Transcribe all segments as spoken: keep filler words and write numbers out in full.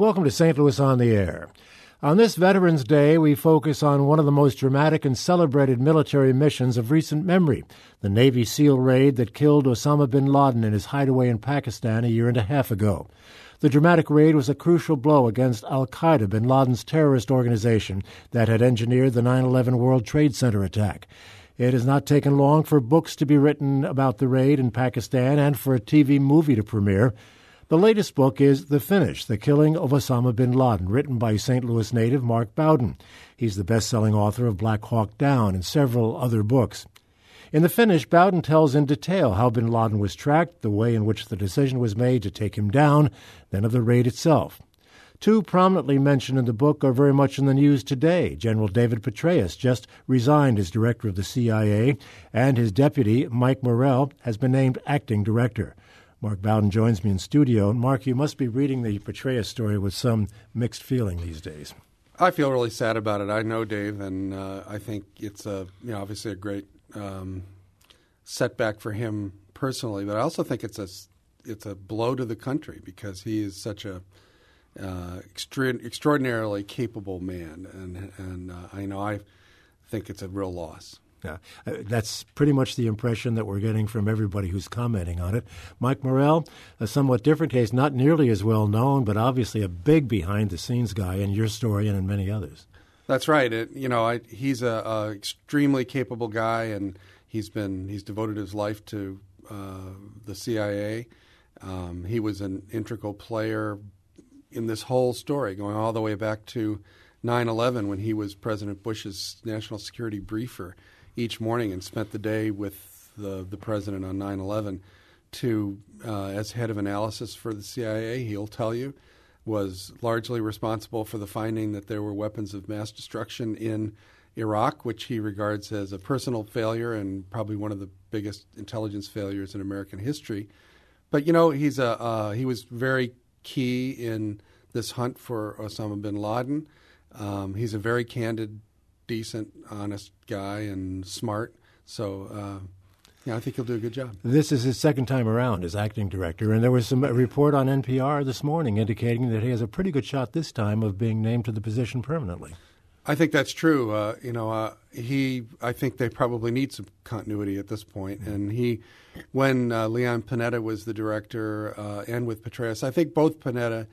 Welcome to Saint Louis on the Air. On this Veterans Day, we focus on one of the most dramatic and celebrated military missions of recent memory, the Navy SEAL raid that killed Osama bin Laden in his hideaway in Pakistan a year and a half ago. The dramatic raid was a crucial blow against al-Qaeda, bin Laden's terrorist organization that had engineered the nine eleven World Trade Center attack. It has not taken long for books to be written about the raid in Pakistan and for a T V movie to premiere. The latest book is The Finish, The Killing of Osama bin Laden, written by Saint Louis native Mark Bowden. He's the best-selling author of Black Hawk Down and several other books. In The Finish, Bowden tells in detail how bin Laden was tracked, the way in which the decision was made to take him down, then of the raid itself. Two prominently mentioned in the book are very much in the news today. General David Petraeus just resigned as director of the C I A, and his deputy, Mike Morrell, has been named acting director. Mark Bowden joins me in studio. Mark, you must be reading the Petraeus story with some mixed feeling these days. I feel really sad about it. I know Dave, and uh, I think it's a you know obviously a great um, setback for him personally, but I also think it's a it's a blow to the country because he is such a uh, extra- extraordinarily capable man, and and uh, I know I think it's a real loss. Yeah, uh, that's pretty much the impression that we're getting from everybody who's commenting on it. Mike Morrell, a somewhat different case, not nearly as well known, but obviously a big behind-the-scenes guy in your story and in many others. That's right. It, you know, I, he's a, a extremely capable guy, and he's been he's devoted his life to uh, the C I A. Um, he was an integral player in this whole story, going all the way back to nine eleven when he was President Bush's national security briefer each morning and spent the day with the, the president on nine eleven to, uh, as head of analysis for the C I A, he'll tell you, was largely responsible for the finding that there were weapons of mass destruction in Iraq, which he regards as a personal failure and probably one of the biggest intelligence failures in American history. But, you know, he's a uh, he was very key in this hunt for Osama bin Laden. Um, he's a very candid, decent, honest guy and smart. So, uh, yeah, I think he'll do a good job. This is his second time around as acting director, and there was some a report on N P R this morning indicating that he has a pretty good shot this time of being named to the position permanently. I think that's true. Uh, you know, uh, he. I think they probably need some continuity at this point. Mm-hmm. And he, when uh, Leon Panetta was the director, uh, and with Petraeus, I think both Panetta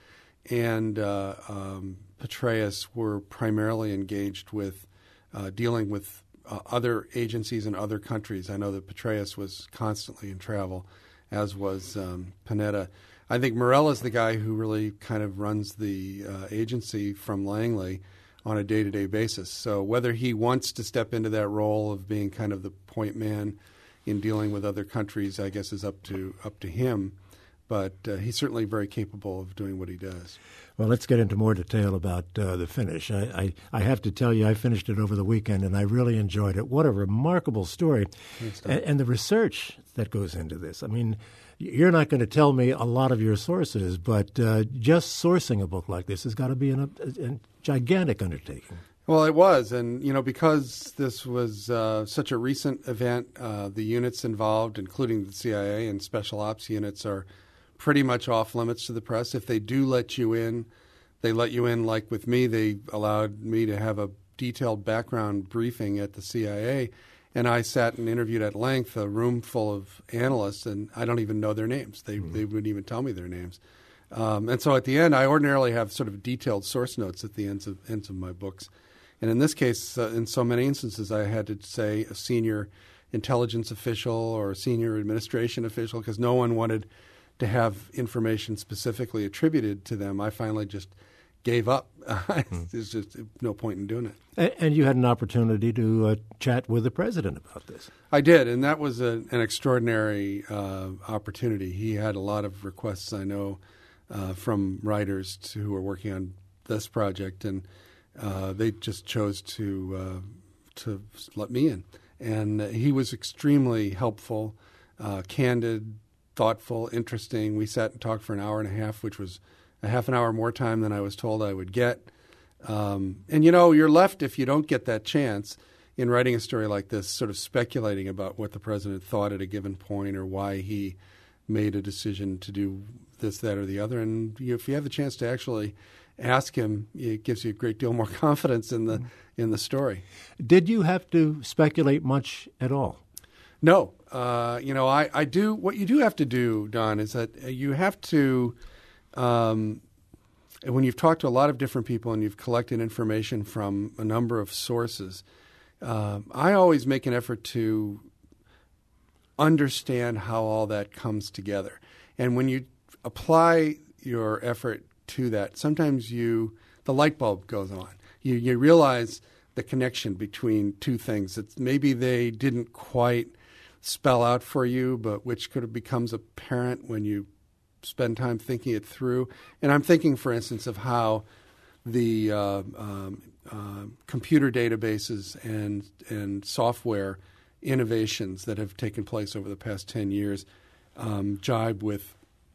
and uh, um, Petraeus were primarily engaged with uh, dealing with uh, other agencies in other countries. I know that Petraeus was constantly in travel, as was um, Panetta. I think Morrell is the guy who really kind of runs the uh, agency from Langley on a day-to-day basis. So whether he wants to step into that role of being kind of the point man in dealing with other countries, I guess is up to up to him. But uh, he's certainly very capable of doing what he does. Well, let's get into more detail about uh, The Finish. I, I, I have to tell you, I finished it over the weekend, and I really enjoyed it. What a remarkable story. And, and the research that goes into this. I mean, you're not going to tell me a lot of your sources, but uh, just sourcing a book like this has got to be an, a, a gigantic undertaking. Well, it was. And, you know, because this was uh, such a recent event, uh, the units involved, including the C I A and special ops units, are pretty much off limits to the press. If they do let you in, they let you in like with me. They allowed me to have a detailed background briefing at the C I A, and I sat and interviewed at length a room full of analysts, and I don't even know their names. They mm-hmm. they wouldn't even tell me their names. Um, and so at the end, I ordinarily have sort of detailed source notes at the ends of, ends of my books. And in this case, uh, in so many instances, I had to say a senior intelligence official or a senior administration official because no one wanted to have information specifically attributed to them. I finally just gave up. mm. There's just no point in doing it. And, and you had an opportunity to uh, chat with the president about this. I did, and that was a, an extraordinary uh, opportunity. He had a lot of requests, I know, uh, from writers to, who were working on this project, and uh, they just chose to uh, to let me in. And he was extremely helpful, uh, candid, thoughtful, interesting. We sat and talked for an hour and a half, which was a half an hour more time than I was told I would get. Um, and, you know, you're left, if you don't get that chance, in writing a story like this, sort of speculating about what the president thought at a given point or why he made a decision to do this, that, or the other. And you, if you have the chance to actually ask him, it gives you a great deal more confidence in the mm. in the story. Did you have to speculate much at all? No. Uh, you know, I, I do. What you do have to do, Don, is that you have to, um, when you've talked to a lot of different people and you've collected information from a number of sources, uh, I always make an effort to understand how all that comes together. And when you apply your effort to that, sometimes you the light bulb goes on. You, you realize the connection between two things that maybe they didn't quite spell out for you, but which could have becomes apparent when you spend time thinking it through. And I'm thinking, for instance, of how the uh, um, uh, computer databases and and software innovations that have taken place over the past ten years um, jibe with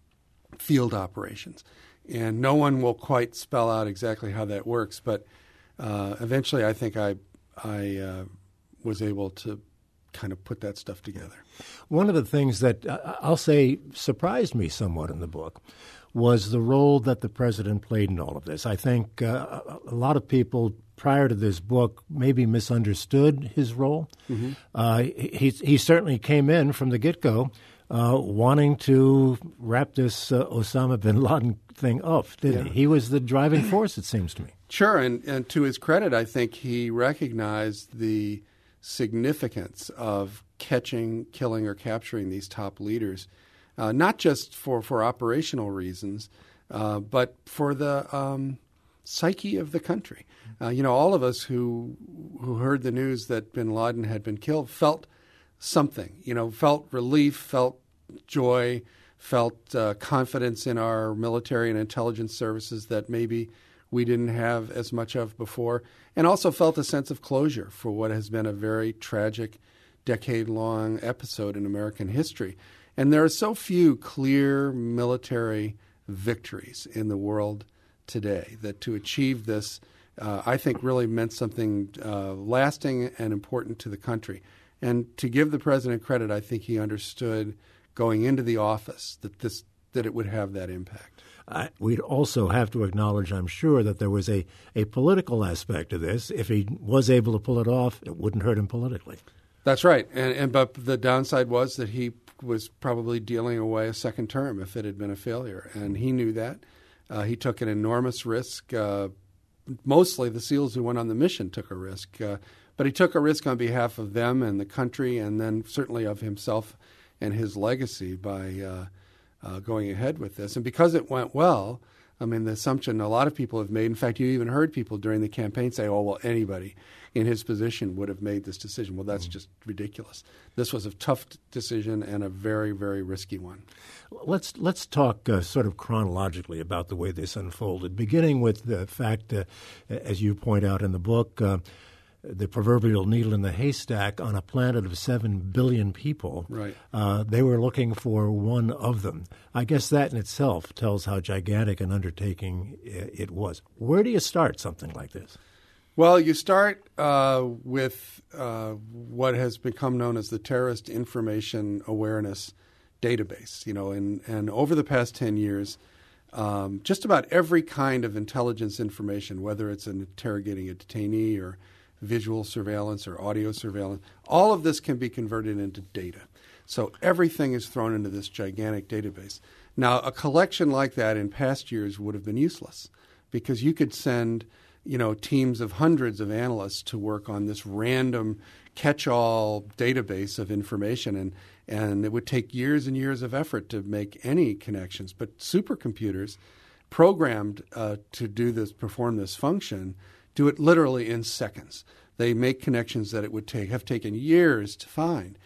field operations. And no one will quite spell out exactly how that works, but uh, eventually I think I, I uh, was able to kind of put that stuff together. One of the things that uh, I'll say surprised me somewhat in the book was the role that the president played in all of this. I think uh, a lot of people prior to this book maybe misunderstood his role. Mm-hmm. Uh, he, he certainly came in from the get-go uh, wanting to wrap this uh, Osama bin Laden thing up, didn't yeah. he? He was the driving force, it seems to me. Sure, and, and to his credit, I think he recognized the significance of catching, killing, or capturing these top leaders, uh, not just for, for operational reasons, uh, but for the um, psyche of the country. Uh, you know, all of us who who heard the news that bin Laden had been killed felt something, you know, felt relief, felt joy, felt uh, confidence in our military and intelligence services that maybe we didn't have as much of before, and also felt a sense of closure for what has been a very tragic, decade-long episode in American history. And there are so few clear military victories in the world today that to achieve this, uh, I think really meant something uh, lasting and important to the country. And to give the president credit, I think he understood going into the office that this that it would have that impact. Uh, we'd also have to acknowledge, I'm sure, that there was a, a political aspect to this. If he was able to pull it off, it wouldn't hurt him politically. That's right. And, and but the downside was that he was probably dealing away a second term if it had been a failure. And he knew that. Uh, he took an enormous risk. Uh, mostly the SEALs who went on the mission took a risk. Uh, but he took a risk on behalf of them and the country, and then certainly of himself and his legacy by uh, uh, going ahead with this. And because it went well, I mean, the assumption a lot of people have made, in fact, you even heard people during the campaign say, oh, well, anybody in his position would have made this decision. Well, that's mm-hmm. just ridiculous. This was a tough decision and a very, very risky one. Let's let's talk uh, sort of chronologically about the way this unfolded, beginning with the fact, uh, as you point out in the book, uh, the proverbial needle in the haystack on a planet of seven billion people. Right. Uh, they were looking for one of them. I guess that in itself tells how gigantic an undertaking it was. Where do you start something like this? Well, you start uh, with uh, what has become known as the Terrorist Information Awareness Database. You know, and, and over the past ten years, um, just about every kind of intelligence information, whether it's an interrogating a detainee or visual surveillance or audio surveillance, all of this can be converted into data. So everything is thrown into this gigantic database. Now, a collection like that in past years would have been useless because you could send, you know, teams of hundreds of analysts to work on this random catch-all database of information, and, and it would take years and years of effort to make any connections. But supercomputers programmed uh, to do this, perform this function, do it literally in seconds. They make connections that it would take have taken years to find.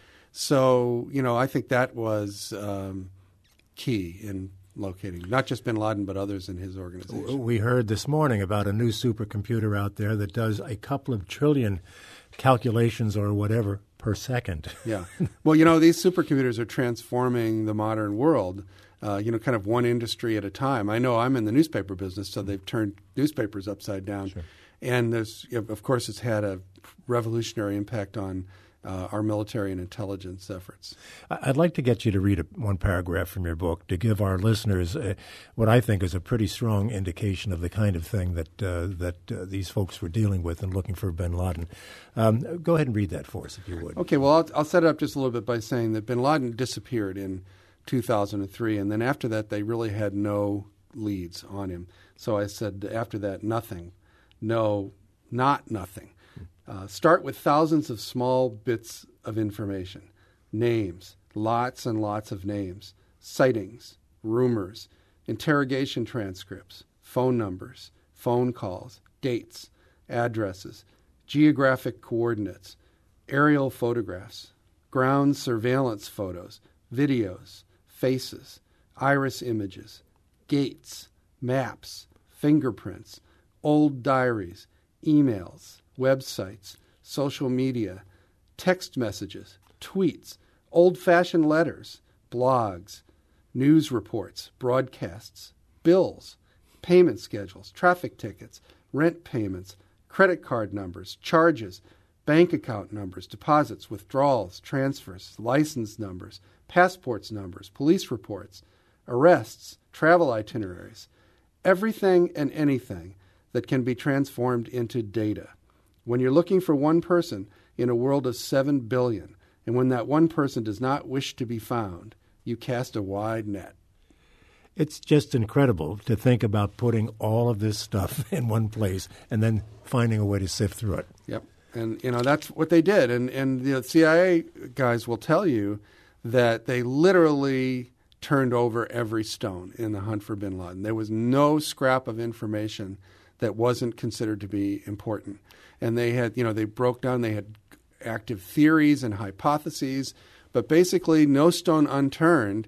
So, you know, I think that was um, key in locating not just bin Laden, but others in his organization. We heard this morning about a new supercomputer out there that does a couple of trillion calculations or whatever per second. Yeah. Well, you know, these supercomputers are transforming the modern world. Uh, you know, kind of one industry at a time. I know I'm in the newspaper business, so they've turned newspapers upside down. Sure. And there's, of course, it's had a revolutionary impact on uh, our military and intelligence efforts. I'd like to get you to read a, one paragraph from your book to give our listeners uh, what I think is a pretty strong indication of the kind of thing that uh, that uh, these folks were dealing with in looking for bin Laden. Um, go ahead and read that for us, if you would. Okay, well, I'll, I'll set it up just a little bit by saying that bin Laden disappeared in two thousand three, and then after that, they really had no leads on him. So I said after that, nothing. No, not nothing. Uh, start with thousands of small bits of information, names, lots and lots of names, sightings, rumors, interrogation transcripts, phone numbers, phone calls, dates, addresses, geographic coordinates, aerial photographs, ground surveillance photos, videos, faces, iris images, gates, maps, fingerprints, old diaries, emails, websites, social media, text messages, tweets, old-fashioned letters, blogs, news reports, broadcasts, bills, payment schedules, traffic tickets, rent payments, credit card numbers, charges, bank account numbers, deposits, withdrawals, transfers, license numbers, passports numbers, police reports, arrests, travel itineraries, everything and anything that can be transformed into data. When you're looking for one person in a world of seven billion, and when that one person does not wish to be found, you cast a wide net. It's just incredible to think about putting all of this stuff in one place and then finding a way to sift through it. Yep. And, you know, that's what they did. And, and the C I A guys will tell you that they literally turned over every stone in the hunt for bin Laden. There was no scrap of information that wasn't considered to be important. And they had, you know, they broke down, they had active theories and hypotheses, but basically no stone unturned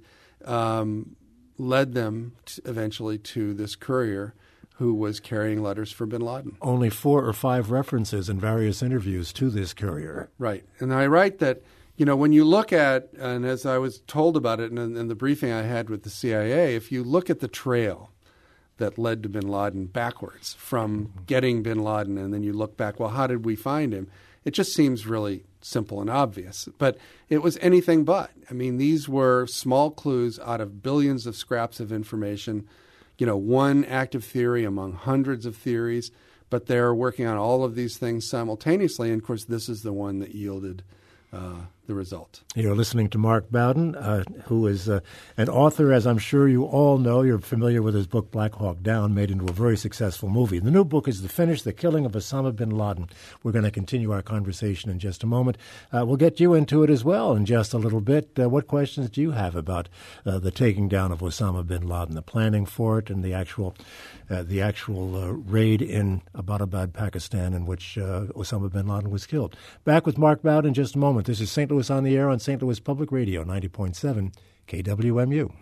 um, led them to eventually to this courier who was carrying letters for bin Laden. Only four or five references in various interviews to this courier. Right. And I write that, you know, when you look at, and as I was told about it in, in the briefing I had with the C I A, if you look at the trail that led to bin Laden backwards from getting bin Laden, and then you look back, well, how did we find him? It just seems really simple and obvious. But it was anything but. I mean, these were small clues out of billions of scraps of information, you know, one active theory among hundreds of theories, but they're working on all of these things simultaneously. And, of course, this is the one that yielded Uh, the result. You're listening to Mark Bowden, uh, who is uh, an author, as I'm sure you all know. You're familiar with his book, Black Hawk Down, made into a very successful movie. The new book is The Finish, The Killing of Osama bin Laden. We're going to continue our conversation in just a moment. Uh, we'll get you into it as well in just a little bit. Uh, what questions do you have about uh, the taking down of Osama bin Laden, the planning for it, and the actual uh, the actual uh, raid in Abbottabad, Pakistan, in which uh, Osama bin Laden was killed? Back with Mark Bowden in just a moment. This is Saint Louis on the Air on Saint Louis Public Radio, ninety point seven K W M U.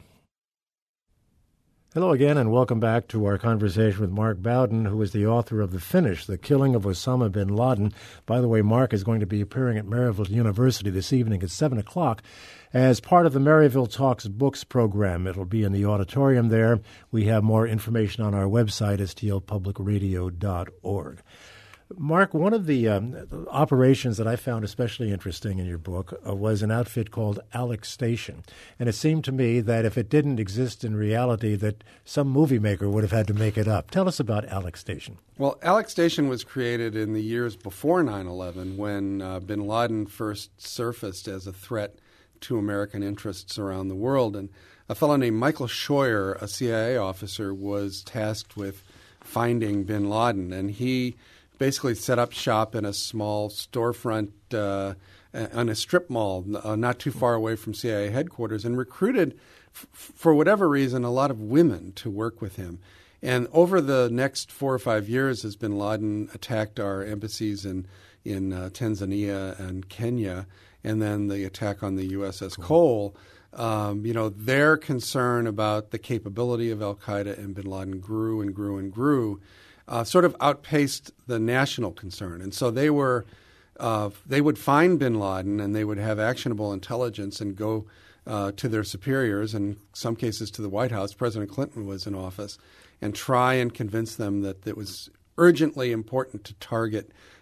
Hello again, and welcome back to our conversation with Mark Bowden, who is the author of The Finish, The Killing of Osama bin Laden. By the way, Mark is going to be appearing at Maryville University this evening at seven o'clock as part of the Maryville Talks Books program. It'll be in the auditorium there. We have more information on our website, S T L public radio dot org. Mark, one of the um, operations that I found especially interesting in your book uh, was an outfit called Alex Station. And it seemed to me that if it didn't exist in reality, that some movie maker would have had to make it up. Tell us about Alex Station. Well, Alex Station was created in the years before nine eleven when uh, bin Laden first surfaced as a threat to American interests around the world. And a fellow named Michael Scheuer, a C I A officer, was tasked with finding bin Laden. And he basically set up shop in a small storefront uh, on a strip mall uh, not too far away from C I A headquarters and recruited, f- for whatever reason, a lot of women to work with him. And over the next four or five years, as bin Laden attacked our embassies in, in uh, Tanzania and Kenya, and then the attack on the U S S Cole, um, you know, their concern about the capability of al-Qaeda and bin Laden grew and grew and grew. Uh, sort of outpaced the national concern. And so they were, uh, they would find bin Laden and they would have actionable intelligence and go uh, to their superiors, in some cases to the White House. President Clinton was in office, and try and convince them that it was urgently important to target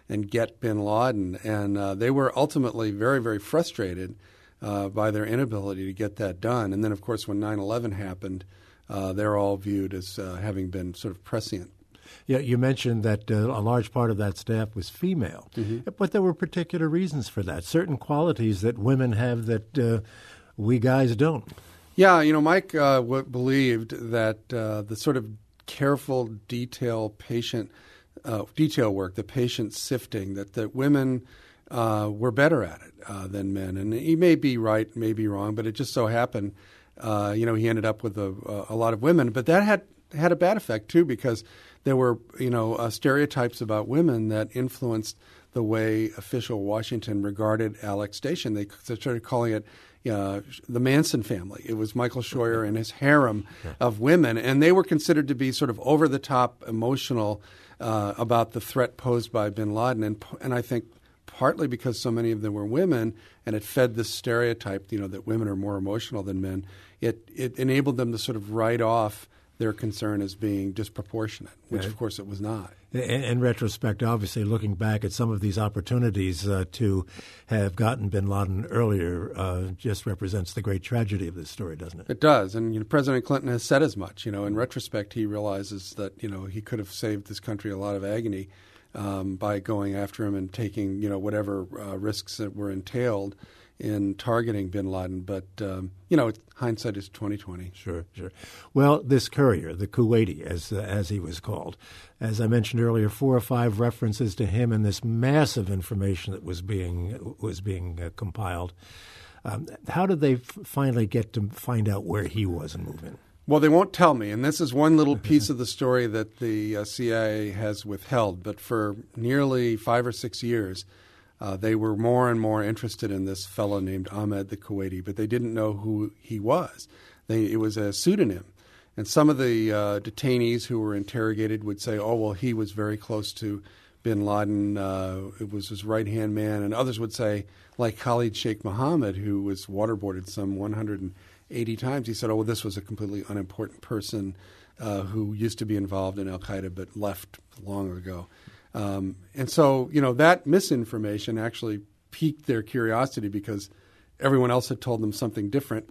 and get bin Laden. And uh, they were ultimately very, very frustrated uh, by their inability to get that done. And then, of course, when nine eleven happened, uh, they're all viewed as uh, having been sort of prescient. Yeah, you mentioned that uh, a large part of that staff was female, mm-hmm. but there were particular reasons for that, certain qualities that women have that uh, we guys don't. Yeah, you know, Mike uh, w- believed that uh, the sort of careful, detail, patient, uh, detail work, the patient sifting, that, that women uh, were better at it uh, than men. And he may be right, may be wrong, but it just so happened, uh, you know, he ended up with a, a lot of women. But that had had a bad effect, too, because there were, you know, uh, stereotypes about women that influenced the way official Washington regarded Alex Station. They started calling it uh, the Manson family. It was Michael Scheuer and his harem of women, and they were considered to be sort of over-the-top emotional uh, about the threat posed by bin Laden. And, and I think partly because so many of them were women, and it fed this stereotype, you know, that women are more emotional than men, it, it enabled them to sort of write off their concern as being disproportionate, which, yeah. of course, it was not. In, in retrospect, obviously, looking back at some of these opportunities uh, to have gotten bin Laden earlier uh, just represents the great tragedy of this story, doesn't it? It does. And you know, President Clinton has said as much. You know, in retrospect, he realizes that, you know, he could have saved this country a lot of agony um, by going after him and taking, you know, whatever uh, risks that were entailed in targeting bin Laden. But, um, you know, hindsight is twenty twenty. Sure, sure. Well, this courier, the Kuwaiti, as uh, as he was called, as I mentioned earlier, four or five references to him and this massive information that was being was being uh, compiled. Um, how did they f- finally get to find out where he was and move in? Well, they won't tell me, and this is one little piece of the story that the uh, C I A has withheld. But for nearly five or six years, Uh, they were more and more interested in this fellow named Ahmed the Kuwaiti, but they didn't know who he was. They, it was a pseudonym. And some of the uh, detainees who were interrogated would say, oh, well, he was very close to bin Laden. Uh, it was his right-hand man. And others would say, like Khalid Sheikh Mohammed, who was waterboarded some one hundred eighty times, he said, oh, well, this was a completely unimportant person uh, who used to be involved in al-Qaeda but left long ago. Um, and so, you know, that misinformation actually piqued their curiosity because everyone else had told them something different.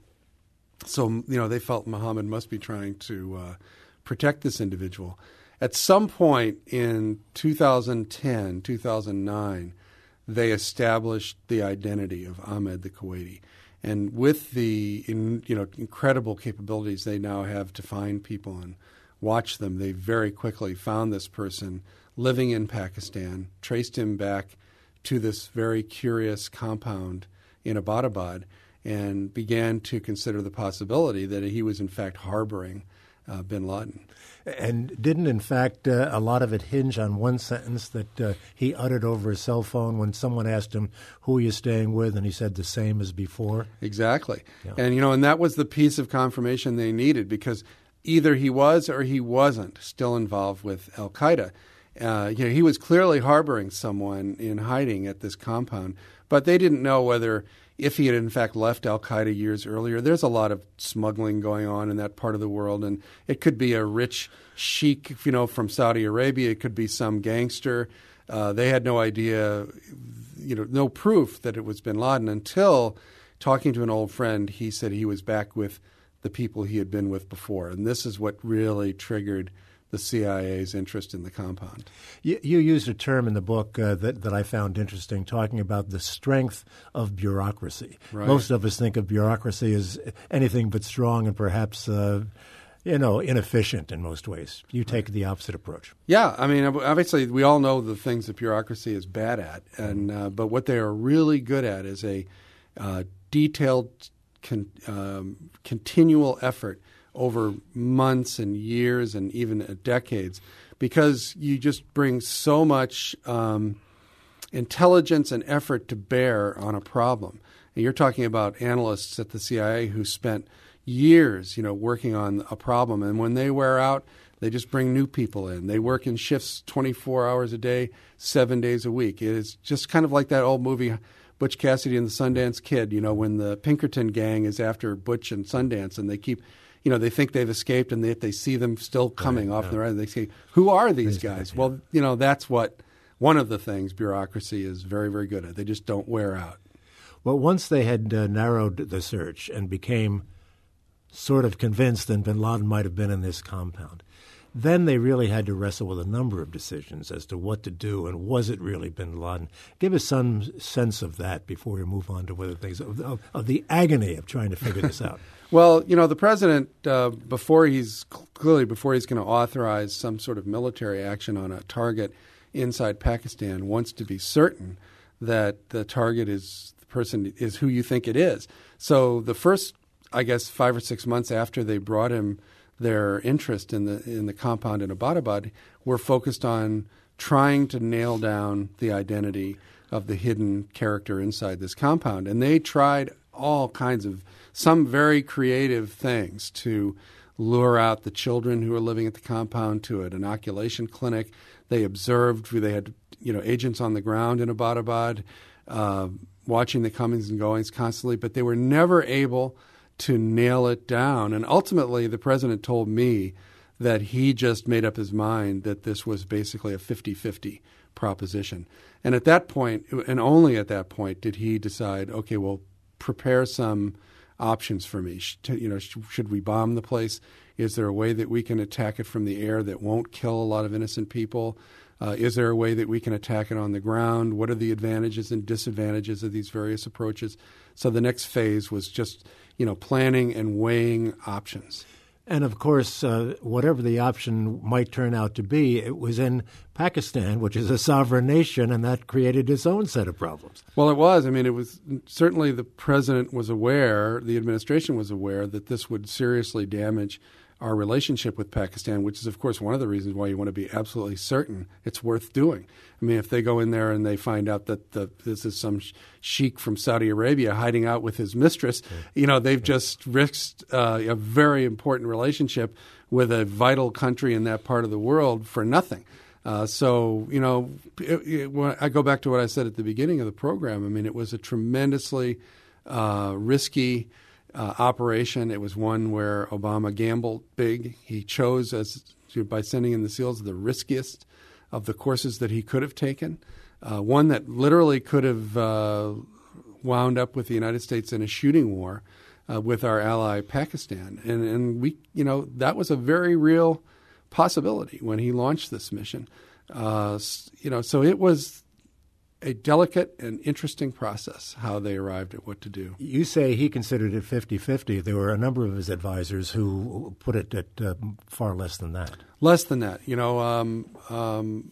So, you know, they felt Muhammad must be trying to uh, protect this individual. At some point in two thousand ten, two thousand nine, they established the identity of Ahmed the Kuwaiti. And with the, in, you know, incredible capabilities they now have to find people and watch them, they very quickly found this person living in Pakistan, traced him back to this very curious compound in Abbottabad, and began to consider the possibility that he was in fact harboring uh, bin Laden. And didn't, in fact, uh, a lot of it hinge on one sentence that uh, he uttered over his cell phone when someone asked him, who are you staying with? And he said the same as before. Exactly. Yeah. And, you know, and that was the piece of confirmation they needed, because either he was or he wasn't still involved with al-Qaeda. Uh, you know, he was clearly harboring someone in hiding at this compound, but they didn't know whether, if he had in fact left al-Qaeda years earlier. There's a lot of smuggling going on in that part of the world, and it could be a rich sheik, you know, from Saudi Arabia. It could be some gangster. Uh, they had no idea, you know, no proof that it was bin Laden until, talking to an old friend, he said he was back with the people he had been with before. And this is what really triggered the C I A's interest in the compound. You, you used a term in the book uh, that, that I found interesting, talking about the strength of bureaucracy. Right. Most of us think of bureaucracy as anything but strong and perhaps, uh, you know, inefficient in most ways. You take the opposite approach. Yeah, I mean, obviously, we all know the things that bureaucracy is bad at, and uh, but what they are really good at is a uh, detailed, con- um, continual effort over months and years and even decades, because you just bring so much um, intelligence and effort to bear on a problem. And you're talking about analysts at the C I A who spent years, you know, working on a problem, and when they wear out, they just bring new people in. They work in shifts twenty-four hours a day, seven days a week. It's just kind of like that old movie, Butch Cassidy and the Sundance Kid, you know, when the Pinkerton gang is after Butch and Sundance, and they keep, you know, they think they've escaped, and they, they see them still coming right, off yeah. the right. They say, who are these guys? Well, you know, that's what one of the things bureaucracy is very, very good at. They just don't wear out. Well, once they had uh, narrowed the search and became sort of convinced that bin Laden might have been in this compound, then they really had to wrestle with a number of decisions as to what to do and was it really bin Laden. Give us some sense of that before we move on to other things, of, of, of the agony of trying to figure this out. Well, you know, the president, uh, before he's clearly before he's going to authorize some sort of military action on a target inside Pakistan, wants to be certain that the target is the person is who you think it is. So the first, I guess, five or six months after they brought him their interest in the in the compound in Abbottabad were focused on trying to nail down the identity of the hidden character inside this compound. And they tried all kinds of, some very creative things to lure out the children who were living at the compound to an inoculation clinic. They observed, they had you know agents on the ground in Abbottabad uh, watching the comings and goings constantly, but they were never able to nail it down. And ultimately, the president told me that he just made up his mind that this was basically a fifty-fifty proposition. And at that point, and only at that point, did he decide, okay, well, prepare some options for me. You know, should we bomb the place? Is there a way that we can attack it from the air that won't kill a lot of innocent people? Uh, is there a way that we can attack it on the ground? What are the advantages and disadvantages of these various approaches? So the next phase was just, you know, planning and weighing options. And, of course, uh, whatever the option might turn out to be, it was in Pakistan, which is a sovereign nation, and that created its own set of problems. Well, it was. I mean, it was certainly the president was aware, the administration was aware that this would seriously damage our relationship with Pakistan, which is, of course, one of the reasons why you want to be absolutely certain it's worth doing. I mean, if they go in there and they find out that the, this is some sheikh from Saudi Arabia hiding out with his mistress, yeah. you know, they've yeah. just risked uh, a very important relationship with a vital country in that part of the world for nothing. Uh, so, you know, it, it, when I go back to what I said at the beginning of the program. I mean, it was a tremendously uh, risky Uh, operation. It was one where Obama gambled big. He chose, as by sending in the SEALs, the riskiest of the courses that he could have taken. Uh, one that literally could have uh, wound up with the United States in a shooting war uh, with our ally Pakistan. And, and we, you know, that was a very real possibility when he launched this mission. Uh, you know, so it was a delicate and interesting process how they arrived at what to do. You say he considered it fifty-fifty. There were a number of his advisors who put it at uh, far less than that. Less than that. You know, um, um,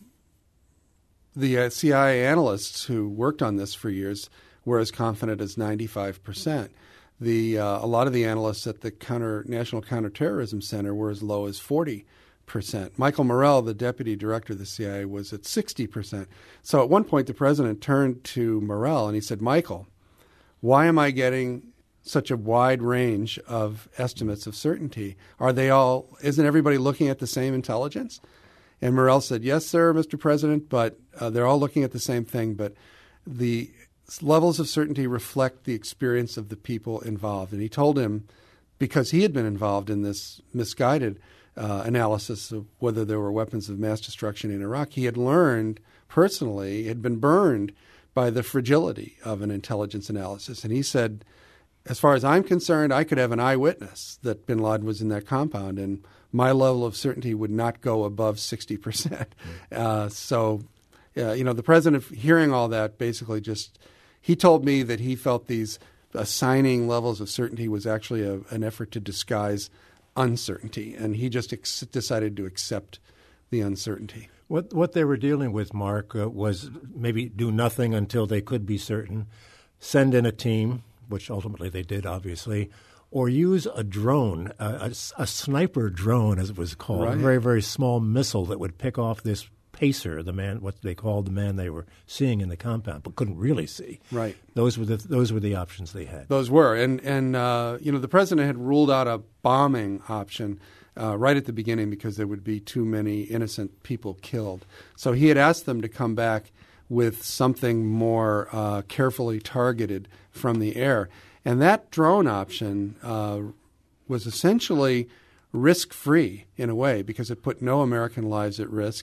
the uh, C I A analysts who worked on this for years were as confident as ninety-five percent. The uh, a lot of the analysts at the counter National Counterterrorism Center were as low as forty percent. Michael Morell, the deputy director of the C I A, was at sixty percent. So at one point, the president turned to Morell and he said, Michael, why am I getting such a wide range of estimates of certainty? Are they all, isn't everybody looking at the same intelligence? And Morell said, yes, sir, Mister President, but uh, they're all looking at the same thing, but the levels of certainty reflect the experience of the people involved. And he told him, because he had been involved in this misguided Uh, analysis of whether there were weapons of mass destruction in Iraq, he had learned personally, had been burned by the fragility of an intelligence analysis. And he said, as far as I'm concerned, I could have an eyewitness that bin Laden was in that compound, and my level of certainty would not go above sixty percent. Uh, so, uh, you know, the president, hearing all that, basically just, he told me that he felt these assigning levels of certainty was actually a, an effort to disguise uncertainty, and he just ex- decided to accept the uncertainty. What what they were dealing with, Mark, uh, was maybe do nothing until they could be certain, send in a team, which ultimately they did, obviously, or use a drone, a, a, a sniper drone, as it was called, right. a very, very small missile that would pick off this pacer, the man, what they called the man they were seeing in the compound, but couldn't really see. Right. Those were the those were the options they had. Those were, and and uh, you know, the president had ruled out a bombing option uh, right at the beginning because there would be too many innocent people killed. So he had asked them to come back with something more uh, carefully targeted from the air, and that drone option uh, was essentially risk-free in a way because it put no American lives at risk.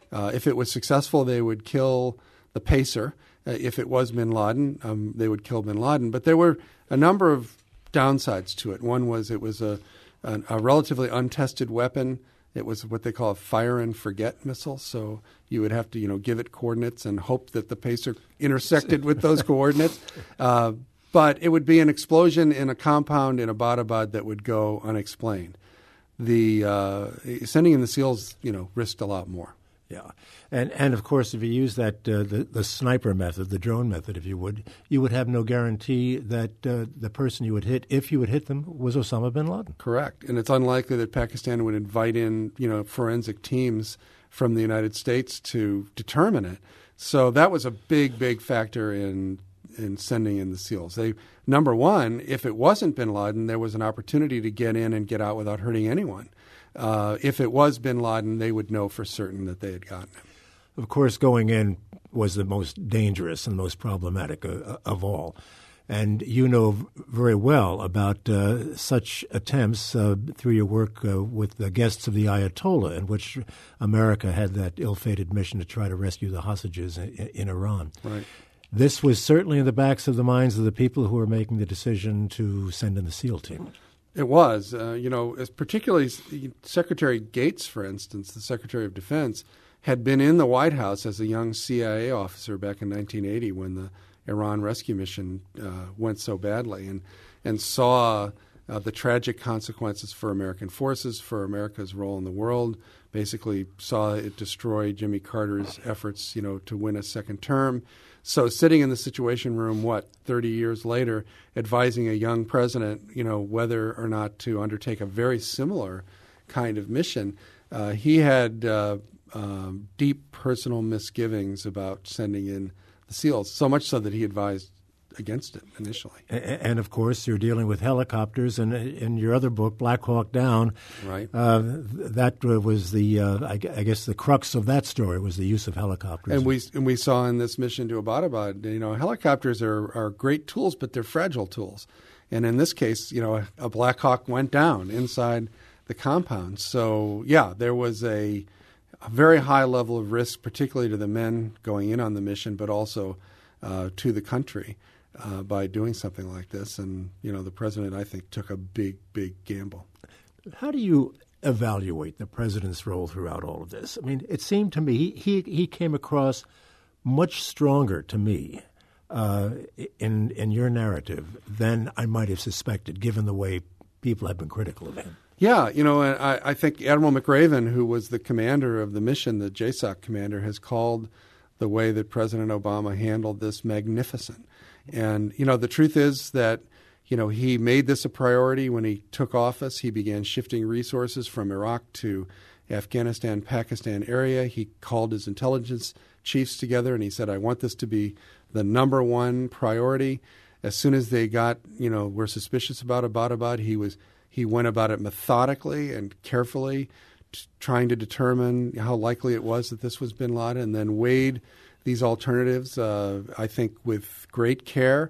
Uh, if it was successful, they would kill the pacer. Uh, if it was bin Laden, um, they would kill bin Laden. But there were a number of downsides to it. One was it was a, a, a relatively untested weapon. It was what they call a fire and forget missile. So you would have to, you know, give it coordinates and hope that the pacer intersected with those coordinates. Uh, but it would be an explosion in a compound in Abbottabad that would go unexplained. The uh, sending in the SEALs, you know, risked a lot more. Yeah, and and of course, if you use that uh, the the sniper method, the drone method, if you would, you would have no guarantee that uh, the person you would hit, if you would hit them, was Osama bin Laden. Correct, and it's unlikely that Pakistan would invite in, you know, forensic teams from the United States to determine it. So that was a big, big factor in in sending in the SEALs. They number one, if it wasn't bin Laden, there was an opportunity to get in and get out without hurting anyone. Uh, if it was bin Laden, they would know for certain that they had gotten him. Of course, going in was the most dangerous and most problematic uh, of all. And you know very well about uh, such attempts uh, through your work uh, with the guests of the Ayatollah, in which America had that ill-fated mission to try to rescue the hostages in, in Iran. Right. This was certainly in the backs of the minds of the people who were making the decision to send in the SEAL team. It was, uh, you know, as particularly Secretary Gates, for instance, the Secretary of Defense, had been in the White House as a young C I A officer back in nineteen eighty when the Iran rescue mission uh, went so badly, and and saw uh, the tragic consequences for American forces, for America's role in the world. Basically, saw it destroy Jimmy Carter's efforts, you know, to win a second term. So sitting in the Situation Room, what, thirty years later, advising a young president, you know, whether or not to undertake a very similar kind of mission, uh, he had uh, um, deep personal misgivings about sending in the SEALs, so much so that he advised against it initially. And, and of course, you're dealing with helicopters, and in your other book, Black Hawk Down, right? Uh, that was the, uh, I, I guess, the crux of that story was the use of helicopters. And we and we saw in this mission to Abbottabad, you know, helicopters are, are great tools, but they're fragile tools. And in this case, you know, a, a Black Hawk went down inside the compound. So, yeah, there was a, a very high level of risk, particularly to the men going in on the mission, but also uh, to the country. Uh, by doing something like this. And, you know, the president, I think, took a big, big gamble. How do you evaluate the president's role throughout all of this? I mean, it seemed to me he, he came across much stronger to me uh, in, in your narrative than I might have suspected, given the way people have been critical of him. Yeah, you know, I, I think Admiral McRaven, who was the commander of the mission, the J SOC commander, has called the way that President Obama handled this magnificent. And, you know, the truth is that, you know, he made this a priority when he took office. He began shifting resources from Iraq to Afghanistan, Pakistan area. He called his intelligence chiefs together and he said, I want this to be the number one priority. As soon as they got, you know, were suspicious about Abbottabad, he was he went about it methodically and carefully, t- trying to determine how likely it was that this was bin Laden, and then weighed these alternatives, uh, I think, with great care,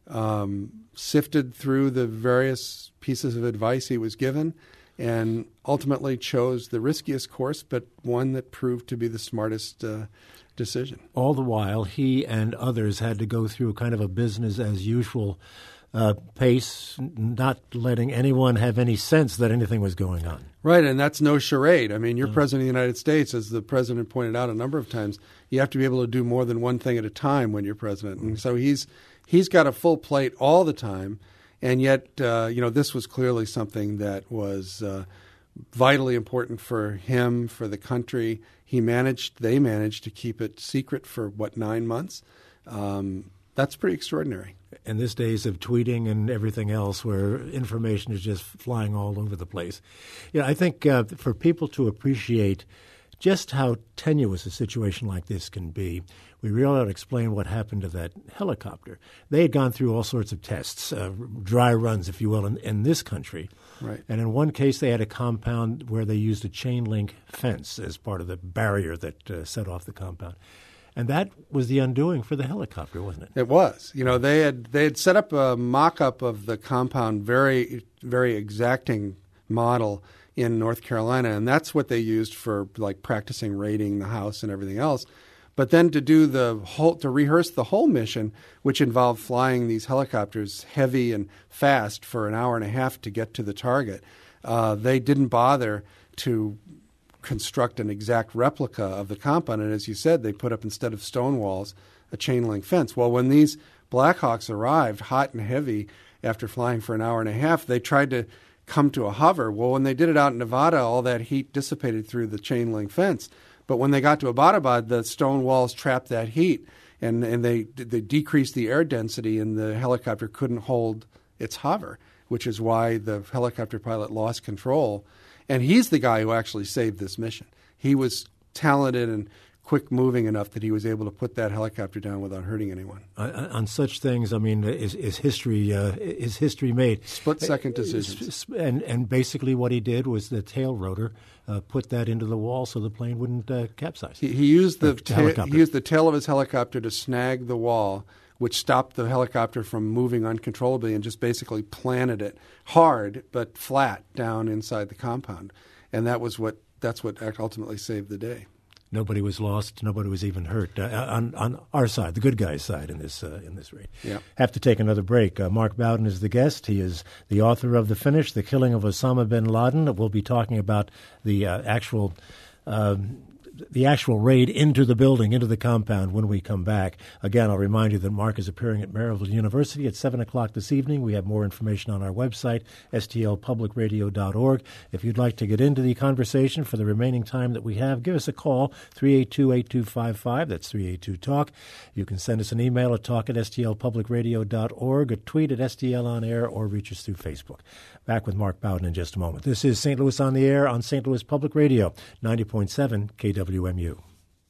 um, sifted through the various pieces of advice he was given, and ultimately chose the riskiest course, but one that proved to be the smartest uh, decision. All the while, he and others had to go through kind of a business as usual uh, pace, not letting anyone have any sense that anything was going on. Right, and that's no charade. I mean, you're mm. president of the United States, as the president pointed out a number of times. You have to be able to do more than one thing at a time when you're president. And so he's he's got a full plate all the time, and yet, uh, you know, this was clearly something that was uh, vitally important for him, for the country. He managed, they managed to keep it secret for, what, nine months? Um, that's pretty extraordinary. In these days of tweeting and everything else where information is just flying all over the place. Yeah, I think uh, for people to appreciate just how tenuous a situation like this can be, we really ought to explain what happened to that helicopter. They had gone through all sorts of tests, uh, dry runs, if you will, in, in this country. Right. And in one case, they had a compound where they used a chain link fence as part of the barrier that uh, set off the compound. And that was the undoing for the helicopter, wasn't it? It was. You know, they had they had set up a mock-up of the compound, very, very exacting model in North Carolina, and that's what they used for like practicing raiding the house and everything else. But then to do the whole, to rehearse the whole mission, which involved flying these helicopters heavy and fast for an hour and a half to get to the target, uh, they didn't bother to construct an exact replica of the compound. And as you said, they put up, instead of stone walls, a chain link fence. Well, when these Blackhawks arrived hot and heavy after flying for an hour and a half, they tried to come to a hover. Well, when they did it out in Nevada, all that heat dissipated through the chain link fence. But when they got to Abbottabad, the stone walls trapped that heat, and, and they they decreased the air density, and the helicopter couldn't hold its hover, which is why the helicopter pilot lost control. And he's the guy who actually saved this mission. He was talented and quick-moving enough that he was able to put that helicopter down without hurting anyone. Uh, on such things, I mean, is, is history uh, is history made? Split-second decisions. And and basically what he did was the tail rotor, uh, put that into the wall so the plane wouldn't uh, capsize. He, he used the ta- he used the tail of his helicopter to snag the wall, which stopped the helicopter from moving uncontrollably, and just basically planted it hard but flat down inside the compound. And that was what that's what ultimately saved the day. Nobody was lost. Nobody was even hurt uh, on on our side, the good guys' side in this uh, in this raid. Yeah. Have to take another break. Uh, Mark Bowden is the guest. He is the author of The Finish, The Killing of Osama bin Laden. We'll be talking about the uh, actual um, the actual raid into the building, into the compound when we come back. Again, I'll remind you that Mark is appearing at Maryville University at seven o'clock this evening. We have more information on our website, S T L public radio dot org. If you'd like to get into the conversation for the remaining time that we have, give us a call, three eight two, eight two five five. That's three eight two talk. You can send us an email at talk at S T L public radio dot org, a tweet at S T L on air, or reach us through Facebook. Back with Mark Bowden in just a moment. This is Saint Louis on the Air on Saint Louis Public Radio, ninety point seven K W M U.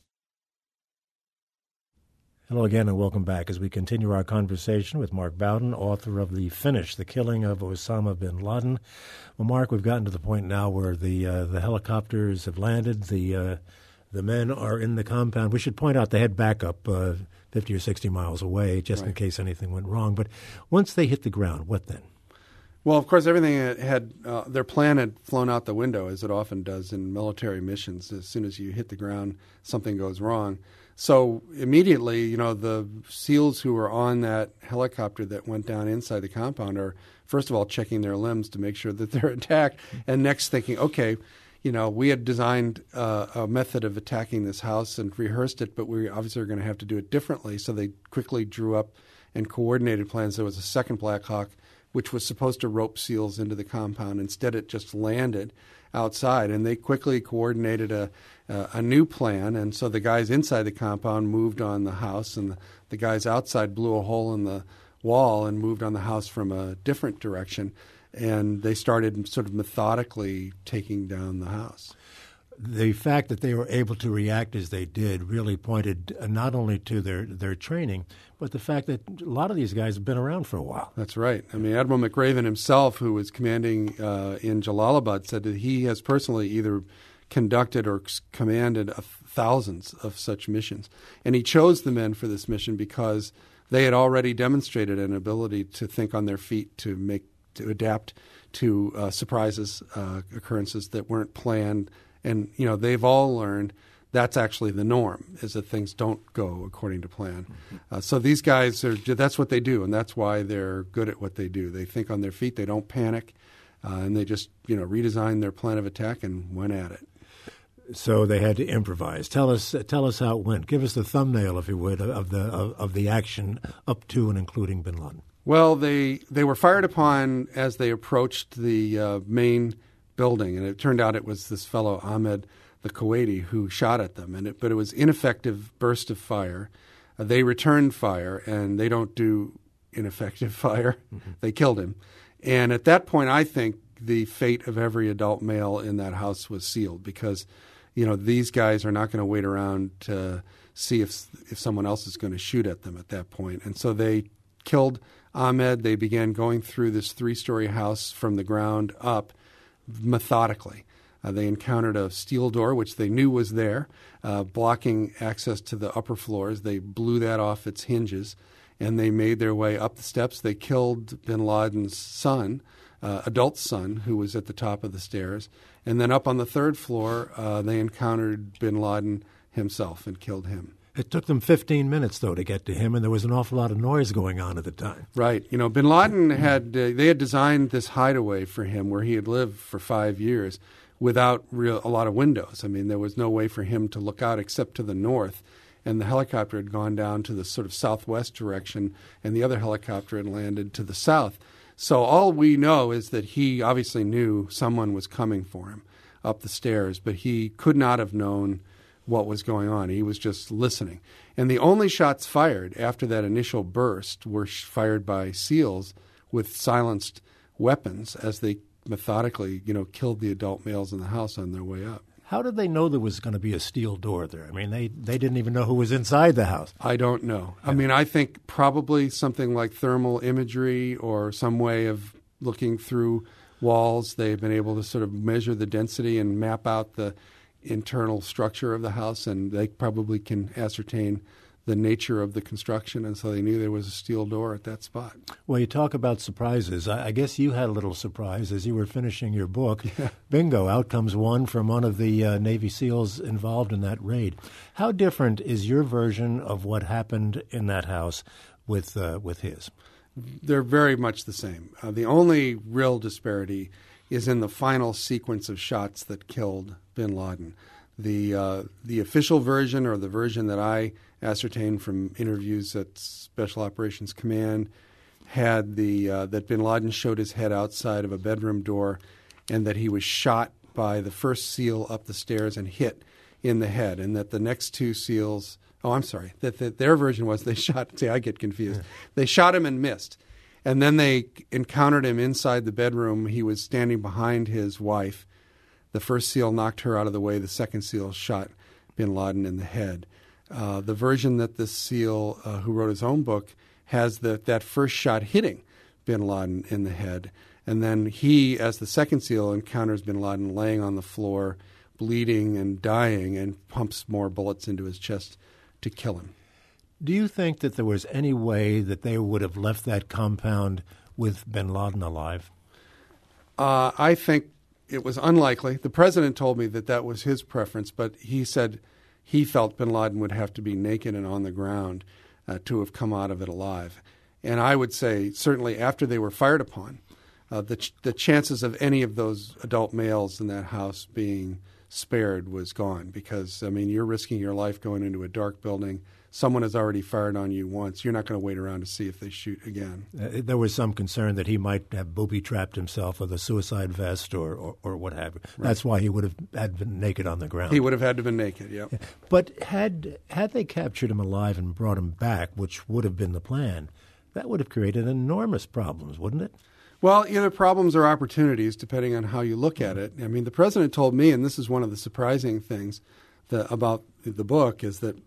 Hello again and welcome back as we continue our conversation with Mark Bowden, author of The Finish, The Killing of Osama bin Laden. Well, Mark, we've gotten to the point now where the uh, the helicopters have landed, the uh, the men are in the compound. We should point out they had backup uh, fifty or sixty miles away just right. in case anything went wrong. But once they hit the ground, what then? Well, of course, everything had uh, their plan had flown out the window, as it often does in military missions. As soon as you hit the ground, something goes wrong. So immediately, you know, the SEALs who were on that helicopter that went down inside the compound are, first of all, checking their limbs to make sure that they're attacked, and next thinking, okay, you know, we had designed uh, a method of attacking this house and rehearsed it, but we obviously are going to have to do it differently. So they quickly drew up and coordinated plans. There was a second Black Hawk, which was supposed to rope SEALs into the compound. Instead, it just landed outside, and they quickly coordinated a uh, a new plan. And so the guys inside the compound moved on the house, and the, the guys outside blew a hole in the wall and moved on the house from a different direction. And they started sort of methodically taking down the house. The fact that they were able to react as they did really pointed not only to their, their training, but the fact that a lot of these guys have been around for a while. That's right. I mean, Admiral McRaven himself, who was commanding uh, in Jalalabad, said that he has personally either conducted or commanded uh, thousands of such missions. And he chose the men for this mission because they had already demonstrated an ability to think on their feet, to make to adapt to uh, surprises, uh, occurrences that weren't planned. And, you know, they've all learned that's actually the norm, is that things don't go according to plan. Mm-hmm. Uh, so these guys, are that's what they do, and that's why they're good at what they do. They think on their feet, they don't panic, uh, and they just, you know, redesign their plan of attack and went at it. So they had to improvise. Tell us, uh, tell us how it went. Give us the thumbnail, if you would, of the of, of the action up to and including bin Laden. Well, they they were fired upon as they approached the uh, main building, and it turned out it was this fellow Ahmed the Kuwaiti who shot at them. And it, but it was ineffective burst of fire. Uh, they returned fire, and they don't do ineffective fire. Mm-hmm. They killed him. And at that point, I think the fate of every adult male in that house was sealed, because, you know, these guys are not going to wait around to see if if someone else is going to shoot at them at that point. And so they killed Ahmed. They began going through this three-story house from the ground up methodically. Uh, they encountered a steel door, which they knew was there, uh, blocking access to the upper floors. They blew that off its hinges, and they made their way up the steps. They killed bin Laden's son, uh, adult son who was at the top of the stairs. And then up on the third floor, uh, they encountered bin Laden himself and killed him. It took them fifteen minutes, though, to get to him, and there was an awful lot of noise going on at the time. Right. You know, bin Laden had, uh, they had designed this hideaway for him where he had lived for five years without real a lot of windows. I mean, there was no way for him to look out except to the north, and the helicopter had gone down to the sort of southwest direction, and the other helicopter had landed to the south. So all we know is that he obviously knew someone was coming for him up the stairs, but he could not have known what was going on. He was just listening. And the only shots fired after that initial burst were sh- fired by SEALs with silenced weapons as they methodically, you know, killed the adult males in the house on their way up. How did they know there was going to be a steel door there? I mean, they, they didn't even know who was inside the house. I don't know. Yeah. I mean, I think probably something like thermal imagery or some way of looking through walls. They've been able to sort of measure the density and map out the internal structure of the house, and they probably can ascertain the nature of the construction, and so they knew there was a steel door at that spot. Well, you talk about surprises. I, I guess you had a little surprise as you were finishing your book. Yeah. Bingo, out comes one from one of the uh, Navy SEALs involved in that raid. How different is your version of what happened in that house with uh, with his? They're very much the same. Uh, the only real disparity is in the final sequence of shots that killed bin Laden. The uh, the official version, or the version that I ascertained from interviews at Special Operations Command, had the uh, that bin Laden showed his head outside of a bedroom door, and that he was shot by the first SEAL up the stairs and hit in the head, and that the next two SEALs, oh, I'm sorry, that, that their version was they shot. See, I get confused. Yeah. They shot him and missed. And then they encountered him inside the bedroom. He was standing behind his wife. The first SEAL knocked her out of the way. The second SEAL shot bin Laden in the head. Uh, the version that the SEAL uh, who wrote his own book has the, that first shot hitting bin Laden in the head. And then he, as the second SEAL, encounters bin Laden laying on the floor, bleeding and dying, and pumps more bullets into his chest to kill him. Do you think that there was any way that they would have left that compound with bin Laden alive? Uh, I think it was unlikely. The president told me that that was his preference, but he said he felt bin Laden would have to be naked and on the ground uh, to have come out of it alive. And I would say certainly after they were fired upon, uh, the, ch- the chances of any of those adult males in that house being spared was gone because, I mean, you're risking your life going into a dark building. Someone has already fired on you once. You're not going to wait around to see if they shoot again. Uh, there was some concern that he might have booby-trapped himself with a suicide vest or, or, or what have you. Right. That's why he would have had been naked on the ground. He would have had to have been naked, yeah. But had had they captured him alive and brought him back, which would have been the plan, that would have created enormous problems, wouldn't it? Well, either problems or opportunities, depending on how you look at it. I mean, the president told me, and this is one of the surprising things that, about the book, is that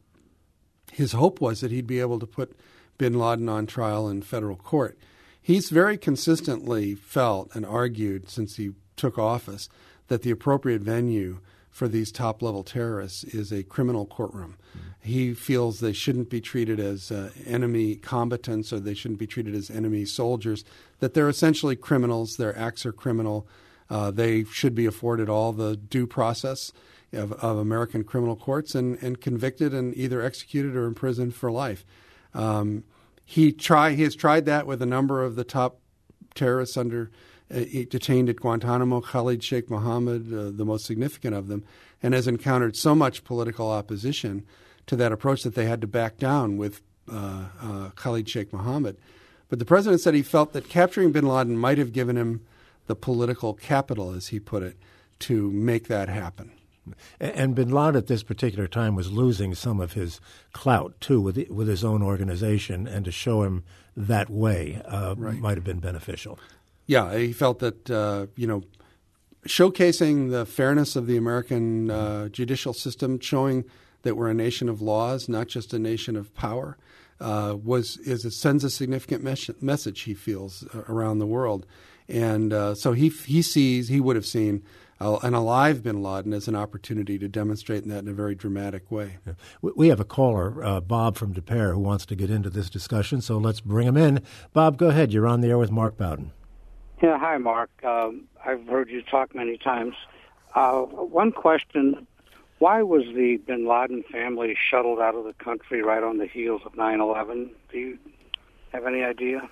his hope was that he'd be able to put bin Laden on trial in federal court. He's very consistently felt and argued since he took office that the appropriate venue for these top-level terrorists is a criminal courtroom. Mm-hmm. He feels they shouldn't be treated as uh, enemy combatants or they shouldn't be treated as enemy soldiers, that they're essentially criminals, their acts are criminal. Uh, they should be afforded all the due process Of, of American criminal courts and, and convicted and either executed or imprisoned for life. Um, he try he has tried that with a number of the top terrorists under uh, detained at Guantanamo, Khalid Sheikh Mohammed, uh, the most significant of them, and has encountered so much political opposition to that approach that they had to back down with uh, uh, Khalid Sheikh Mohammed. But the president said he felt that capturing bin Laden might have given him the political capital, as he put it, to make that happen. And bin Laden at this particular time was losing some of his clout, too, with the, with his own organization, and to show him that way uh, right. might have been beneficial. Yeah, he felt that, uh, you know, showcasing the fairness of the American uh, judicial system, showing that we're a nation of laws, not just a nation of power, uh, was is it sends a significant mes- message, he feels, uh, around the world. And uh, so he he sees, he would have seen an alive bin Laden as an opportunity to demonstrate that in a very dramatic way. Yeah. We have a caller, uh, Bob from Des Peres, who wants to get into this discussion, so let's bring him in. Bob, go ahead. You're on the air with Mark Bowden. Yeah, hi, Mark. Um, I've heard you talk many times. Uh, one question, why was the bin Laden family shuttled out of the country right on the heels of nine eleven? Do you have any idea?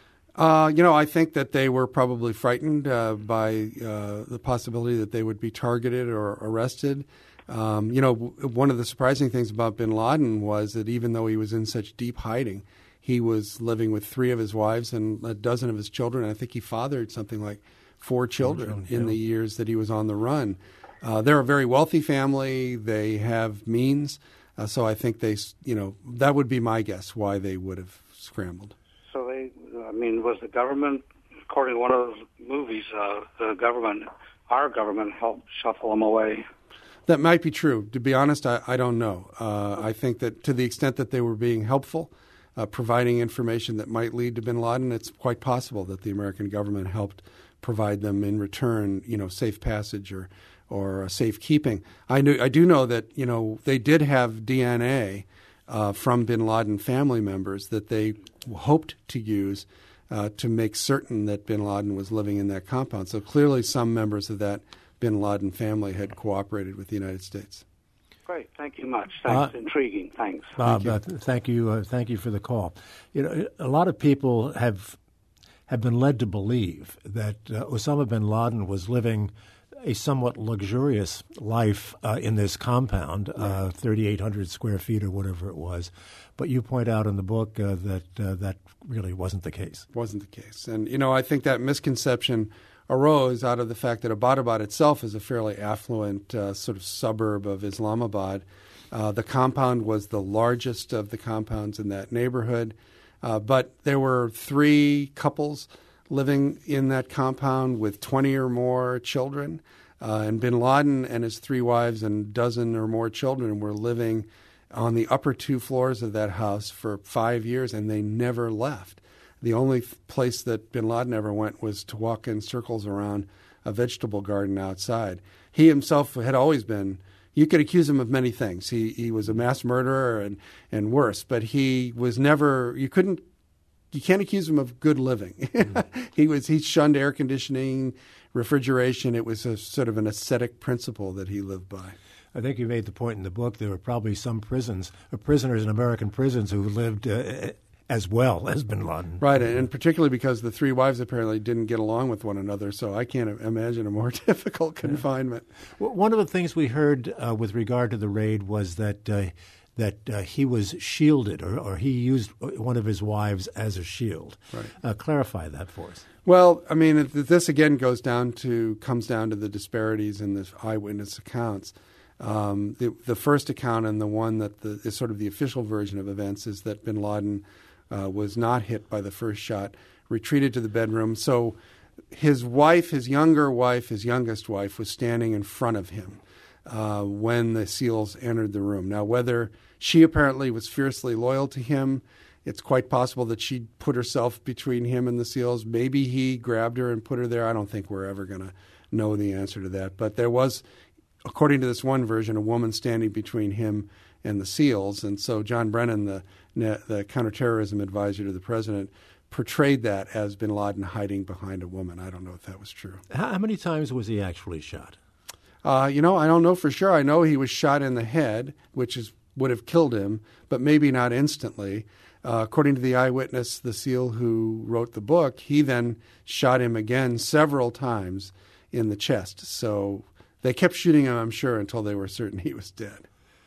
Uh, you know, I think that they were probably frightened uh, by uh, the possibility that they would be targeted or arrested. Um, you know, w- one of the surprising things about bin Laden was that even though he was in such deep hiding, he was living with three of his wives and a dozen of his children. I think he fathered something like four children, four children in yeah. the years that he was on the run. Uh, they're a very wealthy family. They have means. Uh, so I think they, you know, that would be my guess why they would have scrambled. So they, I mean, was the government, according to one of those movies, uh, the government, our government helped shuffle them away? That might be true. To be honest, I, I don't know. Uh, I think that to the extent that they were being helpful, uh, providing information that might lead to bin Laden, it's quite possible that the American government helped provide them in return, you know, safe passage or or uh, safekeeping. I knew, I do know that, you know, they did have D N A uh, from bin Laden family members that they hoped to use uh, to make certain that bin Laden was living in that compound. So clearly some members of that bin Laden family had cooperated with the United States. Great, thank you much. Thanks, uh, intriguing. Thanks. Bob, thank you. Uh, thank you. Uh, thank you for the call. You know, a lot of people have have been led to believe that uh, Osama bin Laden was living a somewhat luxurious life uh, in this compound, uh, thirty-eight hundred square feet or whatever it was. But you point out in the book uh, that uh, that really wasn't the case. Wasn't the case. And, you know, I think that misconception arose out of the fact that Abbottabad itself is a fairly affluent uh, sort of suburb of Islamabad. Uh, the compound was the largest of the compounds in that neighborhood. Uh, but there were three couples living in that compound with twenty or more children. Uh, and bin Laden and his three wives and a dozen or more children were living on the upper two floors of that house for five years, and they never left. The only th- place that bin Laden ever went was to walk in circles around a vegetable garden outside. He himself had always been, you could accuse him of many things. He he was a mass murderer and, and worse, but he was never, you couldn't, you can't accuse him of good living. Mm-hmm. he was, he shunned air conditioning, refrigeration. It was a sort of an ascetic principle that he lived by. I think you made the point in the book there were probably some prisons, or prisoners in American prisons who lived uh, as well as bin Laden. Right, and particularly because the three wives apparently didn't get along with one another, so I can't imagine a more difficult confinement. Well, one of the things we heard uh, with regard to the raid was that uh, that uh, he was shielded, or, or he used one of his wives as a shield. Right. Uh, clarify that for us. Well, I mean, this again goes down to comes down to the disparities in the eyewitness accounts. Um, the, the first account and the one that the, is sort of the official version of events is that bin Laden uh, was not hit by the first shot, retreated to the bedroom. So his wife, his younger wife, his youngest wife, was standing in front of him uh, when the SEALs entered the room. Now, whether she apparently was fiercely loyal to him, it's quite possible that she put herself between him and the SEALs. Maybe he grabbed her and put her there. I don't think we're ever going to know the answer to that. But there was, according to this one version, a woman standing between him and the SEALs. And so John Brennan, the, the counterterrorism advisor to the president, portrayed that as bin Laden hiding behind a woman. I don't know if that was true. How many times was he actually shot? Uh, you know, I don't know for sure. I know he was shot in the head, which is would have killed him, but maybe not instantly. Uh, according to the eyewitness, the SEAL who wrote the book, he then shot him again several times in the chest. So they kept shooting him, I'm sure, until they were certain he was dead.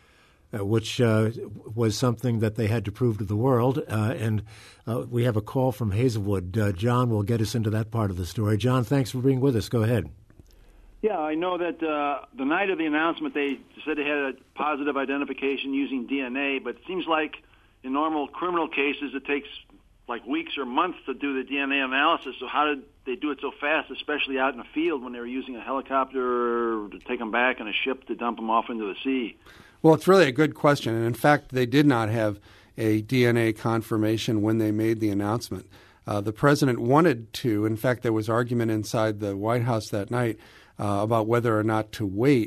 Uh, which uh, was something that they had to prove to the world. Uh, and uh, we have a call from Hazelwood. Uh, John will get us into that part of the story. John, thanks for being with us. Go ahead. Yeah, I know that uh, the night of the announcement, they said they had a positive identification using D N A, but it seems like in normal criminal cases it takes like weeks or months to do the D N A analysis. So how did they do it so fast, especially out in the field when they were using a helicopter to take them back and a ship to dump them off into the sea? Well, it's really a good question. And in fact, they did not have a D N A confirmation when they made the announcement. Uh, the president wanted to. In fact, there was argument inside the White House that night uh, about whether or not to wait.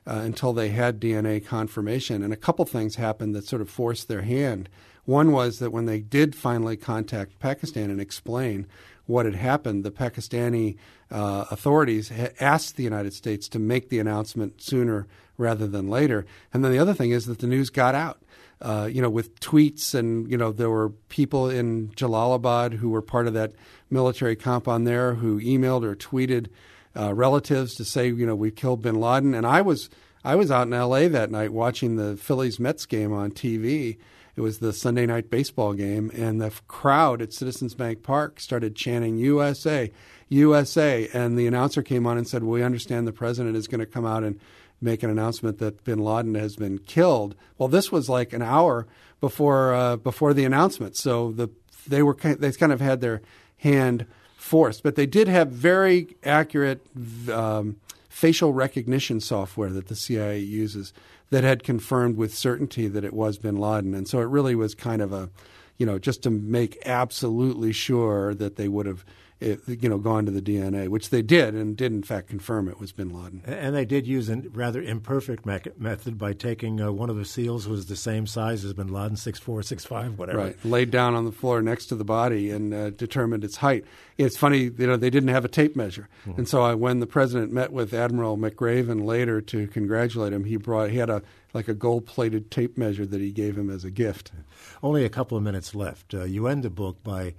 uh, until they had D N A confirmation. And a couple things happened that sort of forced their hand. One was that when they did finally contact Pakistan and explain what had happened, the Pakistani uh, authorities ha- asked the United States to make the announcement sooner rather than later. And then the other thing is that the news got out, uh, you know, with tweets, and, you know, there were people in Jalalabad who were part of that military compound there who emailed or tweeted uh, relatives to say, you know, we killed bin Laden. And I was I was out in L A that night watching the Phillies-Mets game on T V. It was the Sunday night baseball game, and the crowd at Citizens Bank Park started chanting U S A, U S A, and the announcer came on and said, well, we understand the president is going to come out and make an announcement that bin Laden has been killed. Well, this was like an hour before uh, before the announcement, so the they were they kind of had their hand forced, but they did have very accurate um, facial recognition software that the C I A uses that had confirmed with certainty that it was bin Laden. And so it really was kind of a, you know, just to make absolutely sure that they would have, you know, gone to the D N A, which they did and did, in fact, confirm it was bin Laden. And they did use a rather imperfect me- method by taking uh, one of the SEALs who was the same size as bin Laden, six four, six five, whatever. Right, laid down on the floor next to the body and uh, determined its height. It's funny, you know, they didn't have a tape measure. Mm-hmm. And so I, when the president met with Admiral McRaven later to congratulate him, he brought, he had a like a gold-plated tape measure that he gave him as a gift. Only a couple of minutes left. Uh, you end the book by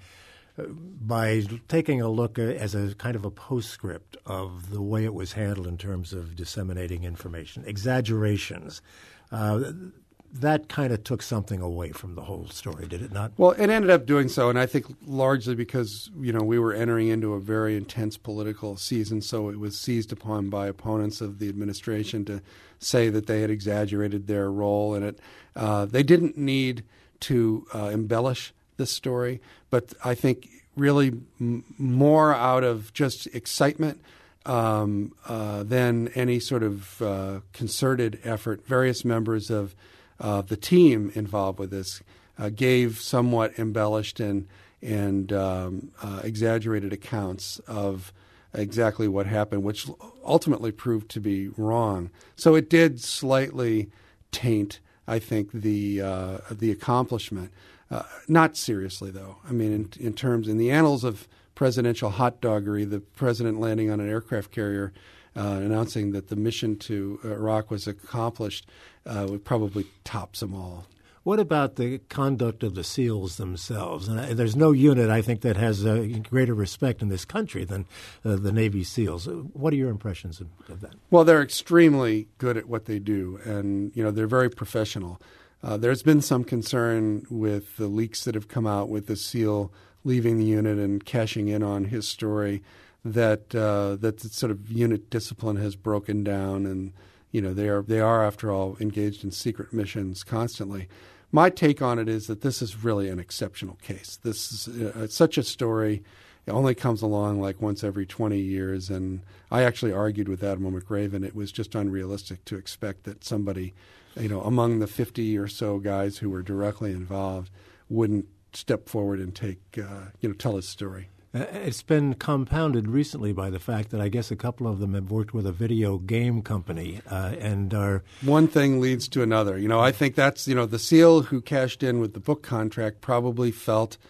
by taking a look as a kind of a postscript of the way it was handled in terms of disseminating information, exaggerations. Uh, that kind of took something away from the whole story, did it not? Well, it ended up doing so, and I think largely because, you know, we were entering into a very intense political season, so it was seized upon by opponents of the administration to say that they had exaggerated their role in it. Uh, they didn't need to uh, embellish this story, but I think really m- more out of just excitement um, uh, than any sort of uh, concerted effort. Various members of uh, the team involved with this uh, gave somewhat embellished and and um, uh, exaggerated accounts of exactly what happened, which ultimately proved to be wrong. So it did slightly taint, I think, the uh, the accomplishment. Uh, not seriously, though. I mean, in, in terms, in the annals of presidential hot doggery, the president landing on an aircraft carrier uh, announcing that the mission to Iraq was accomplished uh, would probably tops them all. What about the conduct of the SEALs themselves? And I, there's no unit, I think, that has uh, greater respect in this country than uh, the Navy SEALs. What are your impressions of, of that? Well, they're extremely good at what they do, and you know they're very professional. Uh, there's been some concern with the leaks that have come out with the SEAL leaving the unit and cashing in on his story that uh, that the sort of unit discipline has broken down, and you know they are they are after all engaged in secret missions constantly. My take on it is that this is really an exceptional case. This is uh, such a story. It only comes along like once every twenty years, and I actually argued with Admiral McRaven. It was just unrealistic to expect that somebody, you know, among the fifty or so guys who were directly involved wouldn't step forward and take, uh, you know, tell his story. Uh, it's been compounded recently by the fact that I guess a couple of them have worked with a video game company uh, and are... One thing leads to another. You know, I think that's, you know, the SEAL who cashed in with the book contract probably felt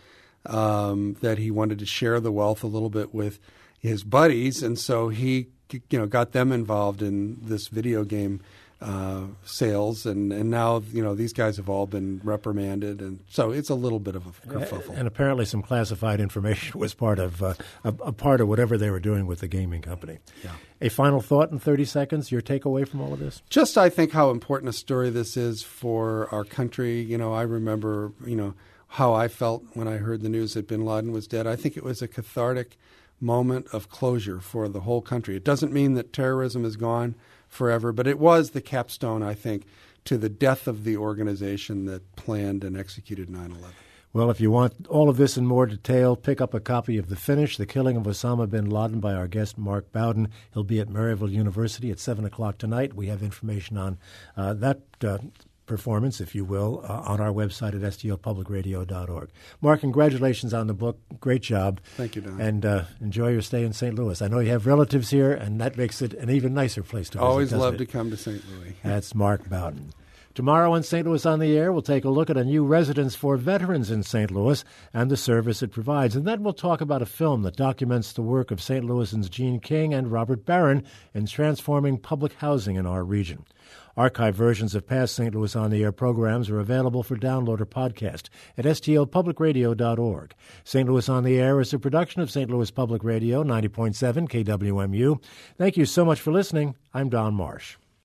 um, that he wanted to share the wealth a little bit with his buddies, and so he, you know, got them involved in this video game uh, sales, and, and now, you know, these guys have all been reprimanded, and so it's a little bit of a kerfuffle. And apparently some classified information was part of uh, a, a part of whatever they were doing with the gaming company. Yeah. A final thought in thirty seconds, your takeaway from all of this? Just, I think, how important a story this is for our country. You know, I remember, you know, how I felt when I heard the news that bin Laden was dead. I think it was a cathartic moment of closure for the whole country. It doesn't mean that terrorism is gone forever, but it was the capstone, I think, to the death of the organization that planned and executed nine eleven. Well, if you want all of this in more detail, pick up a copy of The Finish, The Killing of Osama bin Laden by our guest, Mark Bowden. He'll be at Maryville University at seven o'clock tonight. We have information on uh, that uh, performance, if you will, uh, on our website at s t l public radio dot org. Mark, congratulations on the book. Great job. Thank you, Don. And uh, enjoy your stay in Saint Louis. I know you have relatives here, and that makes it an even nicer place to visit. Always love it? to come to Saint Louis. That's Mark Bowden. Tomorrow on Saint Louis on the Air, we'll take a look at a new residence for veterans in Saint Louis and the service it provides. And then we'll talk about a film that documents the work of Saint Louisans Gene King and Robert Barron in transforming public housing in our region. Archive versions of past Saint Louis on the Air programs are available for download or podcast at s t l public radio dot org. Saint Louis on the Air is a production of Saint Louis Public Radio, ninety point seven K W M U. Thank you so much for listening. I'm Don Marsh.